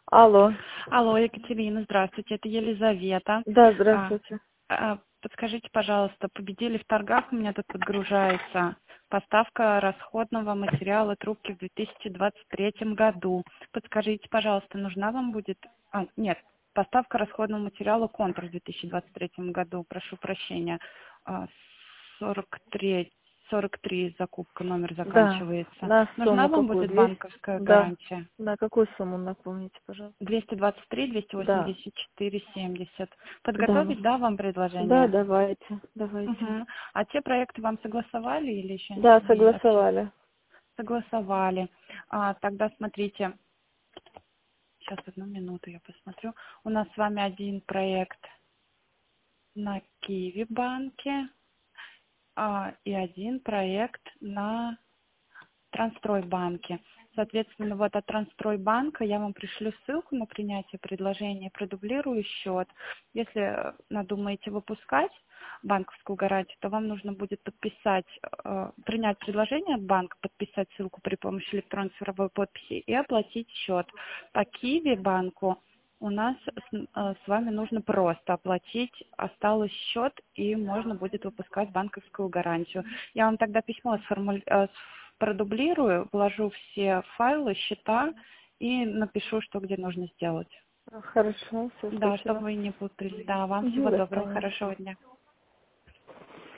Алло. Алло, Екатерина, здравствуйте, это Елизавета. Да, А, здравствуйте. Подскажите, пожалуйста, победили в торгах, у меня тут подгружается поставка расходного материала трубки в 2023 году. Подскажите, пожалуйста, нужна вам будет... нет, поставка расходного материала контур в 2023 году, прошу прощения. 43, 43 закупка, номер Да, заканчивается. на Нужна сумму вам какую? будет 200? банковская Да. гарантия? На какую сумму напомните, пожалуйста? 223, Да. 284, 70. Да. Подготовить, да, вам Да, предложение? давайте. Давайте. Угу. А те проекты вам согласовали или еще Да, не согласовали. согласовали? Тогда смотрите, сейчас одну минуту я посмотрю. У нас с вами один проект на Киви банке и один проект на Трансстройбанке. Соответственно, вот от Трансстройбанка я вам пришлю ссылку на принятие предложения, продублирую счет. Если надумаете выпускать банковскую гарантию, то вам нужно будет подписать, принять предложение от банка, подписать ссылку при помощи электронной цифровой подписи и оплатить счет. По Киви банку у нас с вами нужно просто оплатить, осталось счет, и можно будет выпускать банковскую гарантию. Я вам тогда письмо продублирую, вложу все файлы, счета и напишу, что где нужно сделать. Хорошо, все, Да, чтобы спасибо. вы не путались. Да, вам Угу, всего до доброго, свидания. хорошего дня.